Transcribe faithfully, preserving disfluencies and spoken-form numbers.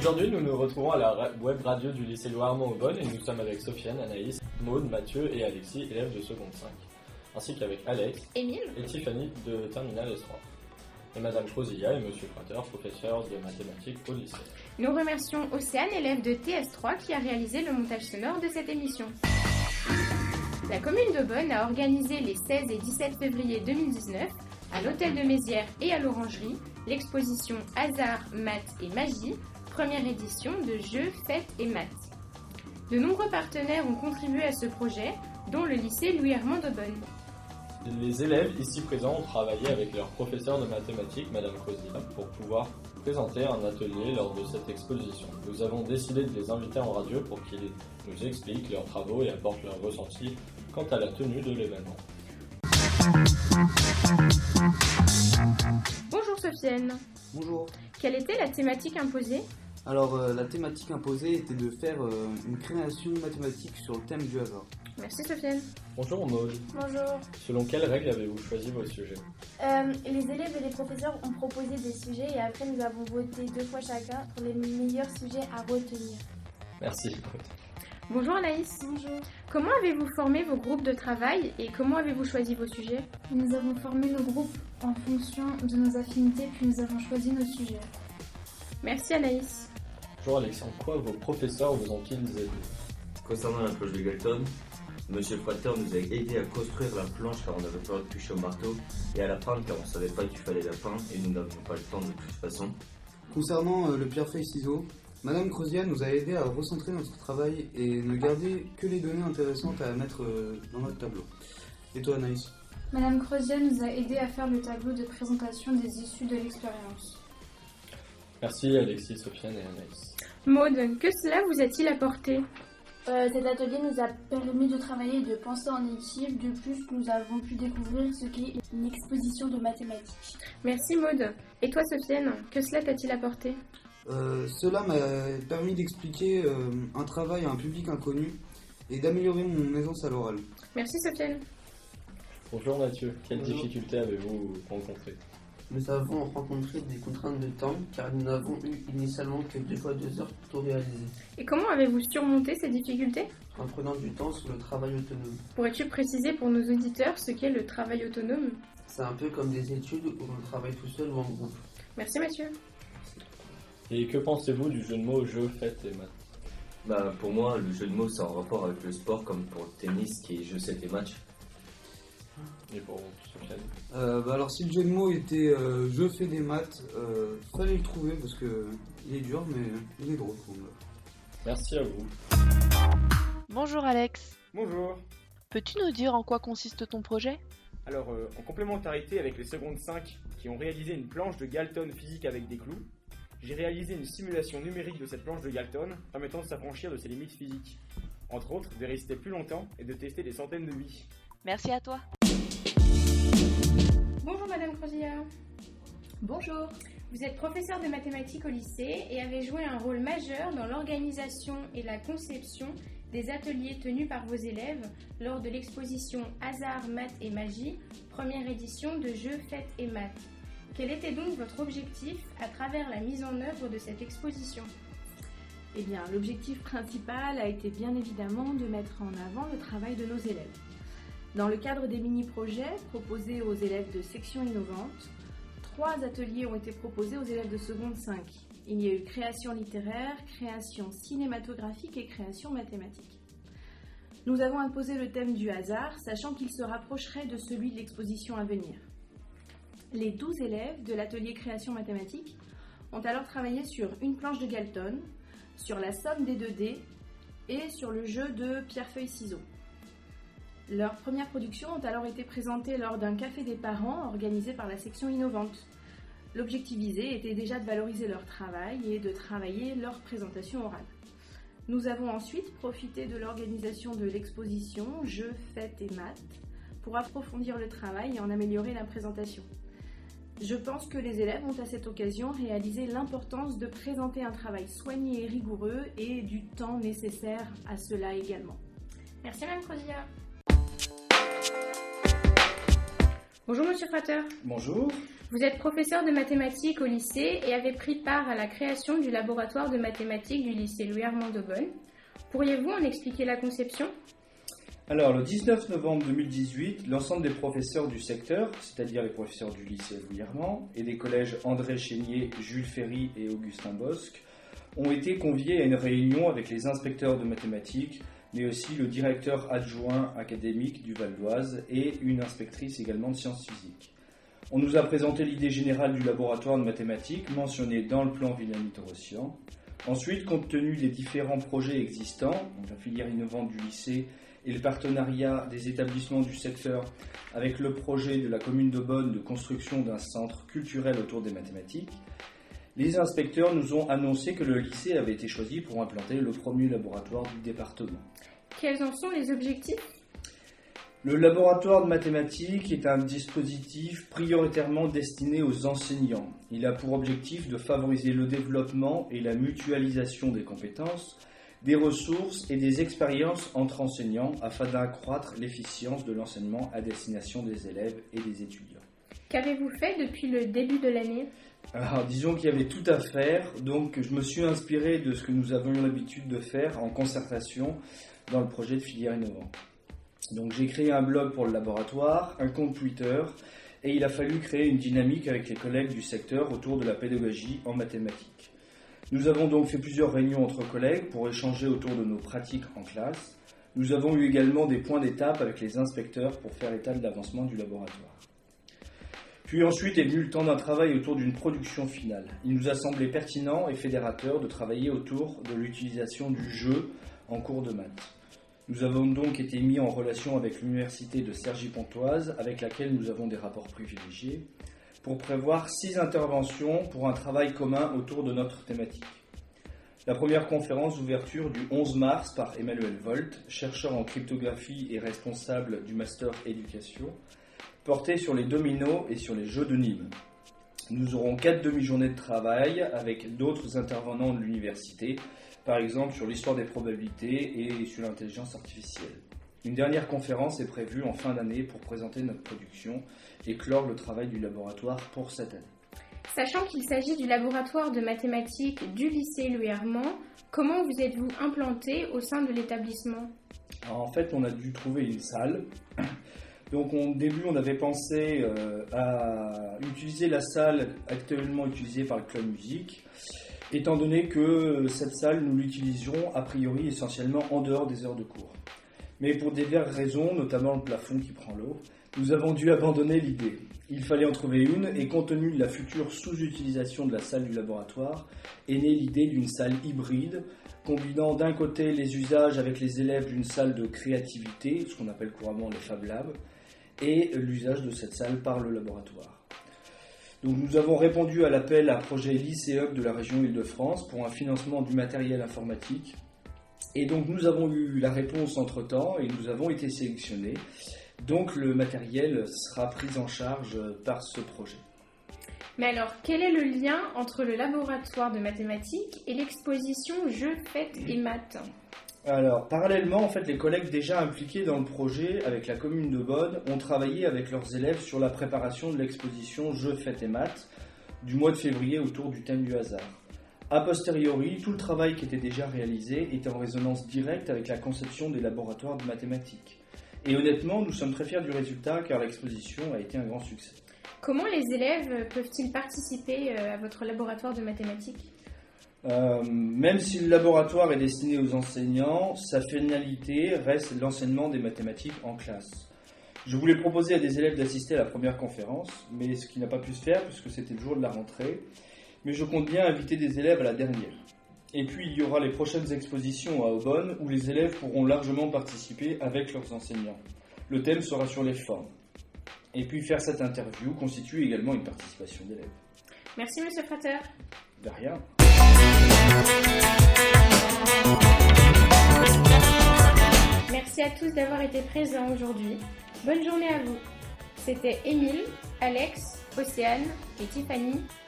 Aujourd'hui, nous nous retrouvons à la web radio du lycée Louis-Armand-Aubonne et nous sommes avec Sofiane, Anaïs, Maude, Mathieu et Alexis, élèves de seconde cinq, ainsi qu'avec Alex, Émile et Tiffany de terminale S trois, et Madame Crozilla et Monsieur Prater, professeurs de mathématiques au lycée. Nous remercions Océane, élève de T S trois, qui a réalisé le montage sonore de cette émission. La commune d'Aubonne a organisé les seize et dix-sept février deux mille dix-neuf, à l'hôtel de Mézières et à l'Orangerie, l'exposition Hasard, Maths et Magie, première édition de Jeux, Fêtes et Maths. De nombreux partenaires ont contribué à ce projet, dont le lycée Louis-Armand-Aubonne. Les élèves ici présents ont travaillé avec leur professeur de mathématiques, Madame Crozilla, pour pouvoir présenter un atelier lors de cette exposition. Nous avons décidé de les inviter en radio pour qu'ils nous expliquent leurs travaux et apportent leurs ressentis quant à la tenue de l'événement. Bonjour Sofiane. Bonjour. Quelle était la thématique imposée ? Alors euh, la thématique imposée était de faire euh, une création mathématique sur le thème du hasard. Merci Sofiane. Bonjour Maude. Bonjour. Selon quelles règles avez-vous choisi vos sujets ? Euh, les élèves et les professeurs ont proposé des sujets et après nous avons voté deux fois chacun pour les meilleurs sujets à retenir. Merci Maude. Bonjour Anaïs. Bonjour. Comment avez-vous formé vos groupes de travail et comment avez-vous choisi vos sujets ? Nous avons formé nos groupes en fonction de nos affinités puis nous avons choisi nos sujets. Merci Anaïs. Bonjour Alexis, en quoi vos professeurs vous ont-ils aidé ? Concernant la planche de Galton, Monsieur Prater nous a aidé à construire la planche car on avait peur de toucher au marteau et à la peindre car on savait pas qu'il fallait la peindre et nous n'avions pas le temps de toute façon. Concernant euh, le pierre-feuille-ciseaux, Madame Crozilla nous a aidé à recentrer notre travail et ne garder que les données intéressantes à mettre euh, dans notre tableau. Et toi Anaïs ? Madame Crozilla nous a aidé à faire le tableau de présentation des issues de l'expérience. Merci Alexis, Sofiane et Anaïs. Maude, que cela vous a-t-il apporté ? Euh, cet atelier nous a permis de travailler et de penser en équipe. De plus, nous avons pu découvrir ce qu'est une exposition de mathématiques. Merci Maude. Et toi Sofiane, que cela t'a-t-il apporté ? euh, Cela m'a permis d'expliquer euh, un travail à un public inconnu et d'améliorer mon aisance à l'oral. Merci Sofiane. Bonjour Mathieu, quelles Bonjour. difficultés avez-vous rencontrées ? Nous avons rencontré des contraintes de temps car nous n'avons eu initialement que deux fois deux heures pour tout réaliser. Et comment avez-vous surmonté ces difficultés ? En prenant du temps sur le travail autonome. Pourrais-tu préciser pour nos auditeurs ce qu'est le travail autonome ? C'est un peu comme des études où on travaille tout seul ou en groupe. Merci Mathieu. Et que pensez-vous du jeu de mots jeux, fêtes et maths ? Bah, pour moi, le jeu de mots c'est en rapport avec le sport comme pour le tennis qui est jeu, sept et match. Et pour Sofiane ? Euh, bah alors si le jeu de mots était euh, je fais des maths, euh, fallait le trouver parce que il est dur mais il est drôle pour moi. Merci à vous. Bonjour Alex. Bonjour. Peux-tu nous dire en quoi consiste ton projet ? Alors, euh, en complémentarité avec les secondes cinq qui ont réalisé une planche de Galton physique avec des clous, j'ai réalisé une simulation numérique de cette planche de Galton permettant de s'affranchir de ses limites physiques. Entre autres, de résister plus longtemps et de tester des centaines de vies. Merci à toi. Bonjour Madame Crozilla. Bonjour. Vous êtes professeur de mathématiques au lycée et avez joué un rôle majeur dans l'organisation et la conception des ateliers tenus par vos élèves lors de l'exposition Hasard, Maths et Magie, première édition de Jeux, Fêtes et Maths. Quel était donc votre objectif à travers la mise en œuvre de cette exposition ? Eh bien, l'objectif principal a été bien évidemment de mettre en avant le travail de nos élèves. Dans le cadre des mini-projets proposés aux élèves de section innovante, trois ateliers ont été proposés aux élèves de seconde cinq. Il y a eu création littéraire, création cinématographique et création mathématique. Nous avons imposé le thème du hasard, sachant qu'il se rapprocherait de celui de l'exposition à venir. Les douze élèves de l'atelier création mathématique ont alors travaillé sur une planche de Galton, sur la somme des deux dés et sur le jeu de pierre-feuille-ciseaux. Leurs premières productions ont alors été présentées lors d'un café des parents organisé par la section innovante. L'objectif visé était déjà de valoriser leur travail et de travailler leur présentation orale. Nous avons ensuite profité de l'organisation de l'exposition Jeux, Fêtes et Maths pour approfondir le travail et en améliorer la présentation. Je pense que les élèves ont à cette occasion réalisé l'importance de présenter un travail soigné et rigoureux et du temps nécessaire à cela également. Merci Madame Crozilla. Bonjour Monsieur Frater. Bonjour. Vous êtes professeur de mathématiques au lycée et avez pris part à la création du laboratoire de mathématiques du lycée Louis-Armand d'Aubonne. Pourriez-vous en expliquer la conception ? Alors, le dix-neuf novembre deux mille dix-huit, l'ensemble des professeurs du secteur, c'est-à-dire les professeurs du lycée Louis-Armand et des collèges André Chénier, Jules Ferry et Augustin Bosc, ont été conviés à une réunion avec les inspecteurs de mathématiques, mais aussi le directeur adjoint académique du Val d'Oise et une inspectrice également de sciences physiques. On nous a présenté l'idée générale du laboratoire de mathématiques mentionné dans le plan Villani-Torossian. Ensuite, compte tenu des différents projets existants, donc la filière innovante du lycée et le partenariat des établissements du secteur avec le projet de la commune d'Aubonne de construction d'un centre culturel autour des mathématiques, les inspecteurs nous ont annoncé que le lycée avait été choisi pour implanter le premier laboratoire du département. Quels en sont les objectifs ? Le laboratoire de mathématiques est un dispositif prioritairement destiné aux enseignants. Il a pour objectif de favoriser le développement et la mutualisation des compétences, des ressources et des expériences entre enseignants afin d'accroître l'efficience de l'enseignement à destination des élèves et des étudiants. Qu'avez-vous fait depuis le début de l'année ? Alors, disons qu'il y avait tout à faire, donc je me suis inspiré de ce que nous avions l'habitude de faire en concertation dans le projet de filière innovante. Donc j'ai créé un blog pour le laboratoire, un compte Twitter, et il a fallu créer une dynamique avec les collègues du secteur autour de la pédagogie en mathématiques. Nous avons donc fait plusieurs réunions entre collègues pour échanger autour de nos pratiques en classe. Nous avons eu également des points d'étape avec les inspecteurs pour faire état de l'avancement du laboratoire. Puis ensuite est venu le temps d'un travail autour d'une production finale. Il nous a semblé pertinent et fédérateur de travailler autour de l'utilisation du jeu en cours de maths. Nous avons donc été mis en relation avec l'université de Cergy-Pontoise, avec laquelle nous avons des rapports privilégiés, pour prévoir six interventions pour un travail commun autour de notre thématique. La première conférence d'ouverture du onze mars par Emmanuel Volt, chercheur en cryptographie et responsable du Master Éducation, portait sur les dominos et sur les jeux de Nîmes. Nous aurons quatre demi-journées de travail avec d'autres intervenants de l'université, par exemple sur l'histoire des probabilités et sur l'intelligence artificielle. Une dernière conférence est prévue en fin d'année pour présenter notre production et clore le travail du laboratoire pour cette année. Sachant qu'il s'agit du laboratoire de mathématiques du lycée Louis-Armand, comment vous êtes-vous implanté au sein de l'établissement ? Alors, en fait, on a dû trouver une salle. Donc au début, on avait pensé euh, à utiliser la salle actuellement utilisée par le club musique, étant donné que cette salle, nous l'utilisions a priori essentiellement en dehors des heures de cours. Mais pour diverses raisons, notamment le plafond qui prend l'eau, nous avons dû abandonner l'idée. Il fallait en trouver une, et compte tenu de la future sous-utilisation de la salle du laboratoire, est née l'idée d'une salle hybride, combinant d'un côté les usages avec les élèves d'une salle de créativité, ce qu'on appelle couramment les Fab Labs, et l'usage de cette salle par le laboratoire. Donc nous avons répondu à l'appel à projet Lycée-Hub de la région Île-de-France pour un financement du matériel informatique. Et donc nous avons eu la réponse entre-temps et nous avons été sélectionnés. Donc le matériel sera pris en charge par ce projet. Mais alors, quel est le lien entre le laboratoire de mathématiques et l'exposition Jeux, Fêtes et Maths ? Alors, parallèlement, en fait, les collègues déjà impliqués dans le projet avec la commune d'Aubonne ont travaillé avec leurs élèves sur la préparation de l'exposition Jeux, Fêtes et Maths du mois de février autour du thème du hasard. A posteriori, tout le travail qui était déjà réalisé était en résonance directe avec la conception des laboratoires de mathématiques. Et honnêtement, nous sommes très fiers du résultat car l'exposition a été un grand succès. Comment les élèves peuvent-ils participer à votre laboratoire de mathématiques ? Euh, même si le laboratoire est destiné aux enseignants, sa finalité reste l'enseignement des mathématiques en classe. Je voulais proposer à des élèves d'assister à la première conférence, mais ce qui n'a pas pu se faire puisque c'était le jour de la rentrée. Mais je compte bien inviter des élèves à la dernière. Et puis il y aura les prochaines expositions à Aubonne où les élèves pourront largement participer avec leurs enseignants. Le thème sera sur les formes. Et puis faire cette interview constitue également une participation d'élèves. Merci Monsieur Frater. De rien. Merci à tous d'avoir été présents aujourd'hui. Bonne journée à vous. C'était Émile, Alex, Océane et Tiffany